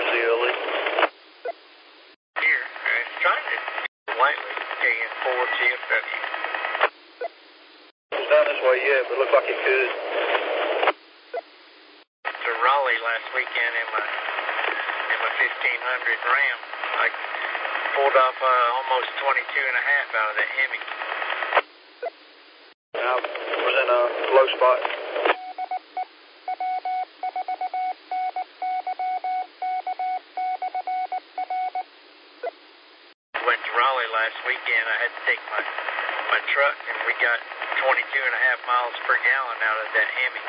ZLE. Here, trying to lightly KN4 TFW. It's down this way yet, but it looked like it could. To Raleigh last weekend in my 1500 Ram. I pulled off almost 22 and a half out of that Hemi. I was in a low spot. Went to Raleigh last weekend. I had to take my truck, and we got 22 and a half miles per gallon out of that Hemi.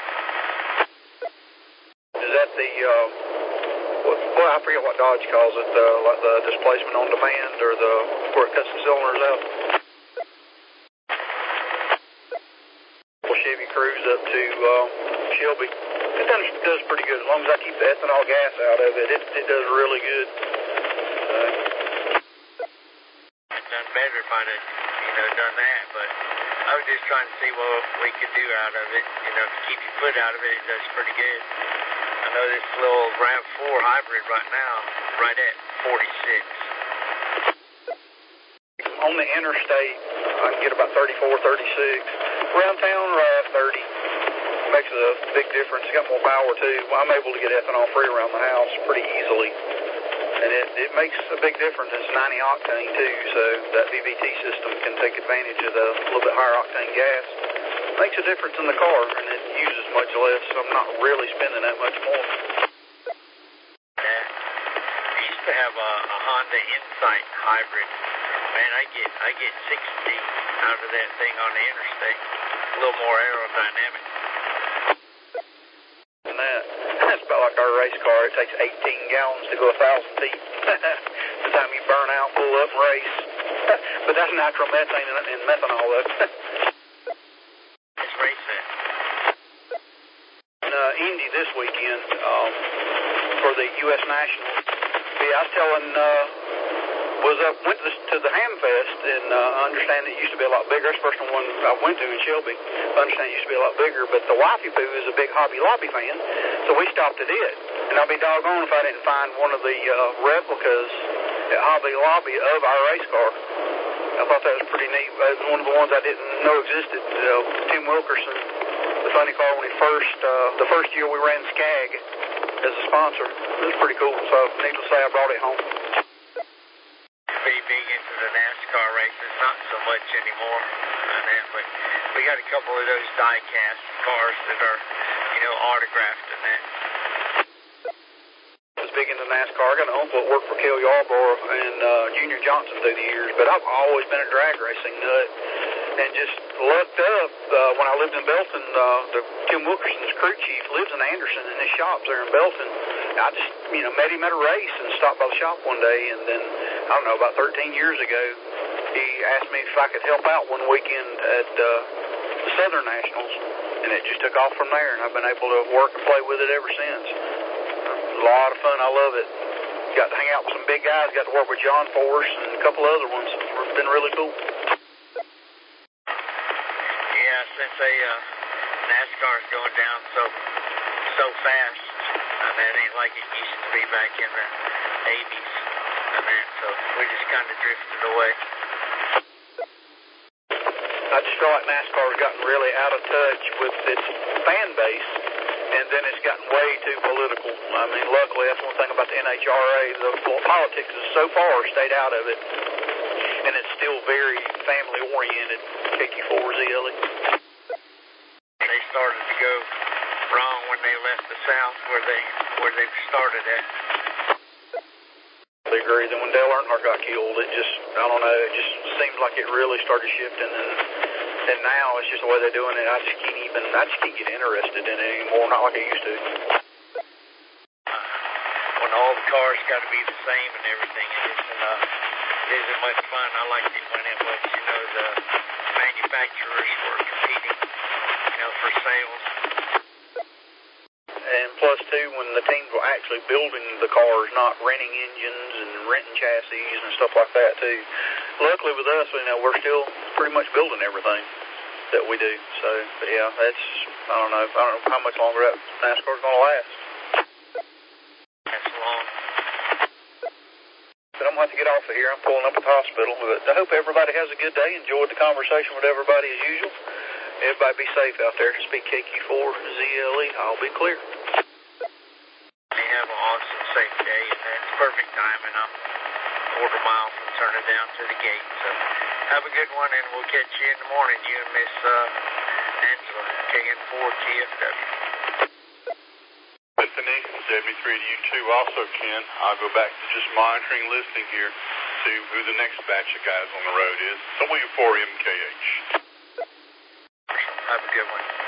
Is that the, well, I forget what Dodge calls it, like the displacement on demand, or where it cuts the cylinders out? Chevy Cruise up to Shelby. It does pretty good. As long as I keep the ethanol gas out of it, it does really good. I've done better if I'd have, done that, but I was just trying to see what we could do out of it. To keep your foot out of it, it does pretty good. I know this little RAV4 hybrid right now, right at 46. On the interstate, I can get about 34, 36. Around town, right at 30. Makes a big difference. It's got more power, too. I'm able to get ethanol free around the house pretty easily. And it makes a big difference. It's 90 octane, too, so that VVT system can take advantage of the little bit higher octane gas. Makes a difference in the car, and it uses much less, so I'm not really spending that much more. Yeah. I used to have a Honda Insight hybrid. Man, I get 60 out of that thing on the interstate. A little more aerodynamic. And that's about like our race car. It takes 18 gallons to go 1,000 feet. The time you burn out, pull up, and race. But that's nitromethane and methanol, though. Let's race that. Indy this weekend for the U.S. National. Yeah, I was telling... went to the Hamfest, and I understand it used to be a lot bigger. That's the first one I went to in Shelby. I understand it used to be a lot bigger, but the wifey poo is a big Hobby Lobby fan, so we stopped at it. And I'd be doggone if I didn't find one of the replicas at Hobby Lobby of our race car. I thought that was pretty neat. It was one of the ones I didn't know existed. Tim Wilkerson, the funny car, when he the first year we ran Skag as a sponsor. It was pretty cool, so needless to say, I brought it home. Pretty big into the NASCAR races, not so much anymore on that, but we got a couple of those die-cast cars that are, autographed and that. I was big into NASCAR. I got an uncle that worked for Cale Yarborough and Junior Johnson through the years, but I've always been a drag racing nut, and just lucked up when I lived in Belton. Tim Wilkerson's crew chief lives in Anderson, and his shop's there in Belton. I just, met him at a race and stopped by the shop one day, and then, I don't know, about 13 years ago, he asked me if I could help out one weekend at the Southern Nationals, and it just took off from there, and I've been able to work and play with it ever since. A lot of fun. I love it. Got to hang out with some big guys, got to work with John Force and a couple other ones. It's been really cool. Yeah, since NASCAR's going down so fast, it ain't like it used to be back in the 80s, so we just kind of drifted away. I just feel like NASCAR has gotten really out of touch with its fan base, and then it's gotten way too political. I mean, luckily, that's one thing about the NHRA. The politics has so far stayed out of it, and it's still very family-oriented, KQ4ZLE. They started to go wrong when they left the South, where they started at. I agree. Then when Dale Earnhardt got killed, it just, I don't know, it just seems like it really started shifting, and now it's just the way they're doing it. I just can't get interested in it anymore, not like I used to. When all the cars got to be the same and everything, it isn't much fun. I liked it when it was, the manufacturers were competing, for sales. And plus, too, when the teams were actually building the cars, not renting engines and renting chassis and stuff like that, too. Luckily with us, we're still pretty much building everything that we do. So, but yeah, I don't know how much longer that NASCAR's going to last. That's long. But I'm going to have to get off of here. I'm pulling up at the hospital. But I hope everybody has a good day. Enjoyed the conversation with everybody as usual. Everybody be safe out there. Speak KQ4 ZLE. I'll be clear. They have an awesome, safe day, and that's perfect timing. I'm a quarter mile from turning down to the gate. So have a good one, and we'll catch you in the morning, you and Miss Angela, KN4 TFW. Bethany, 73 to you too also, Ken. I'll go back to just monitoring, listening here to who the next batch of guys on the road is. So will you for MKH. Have a good one.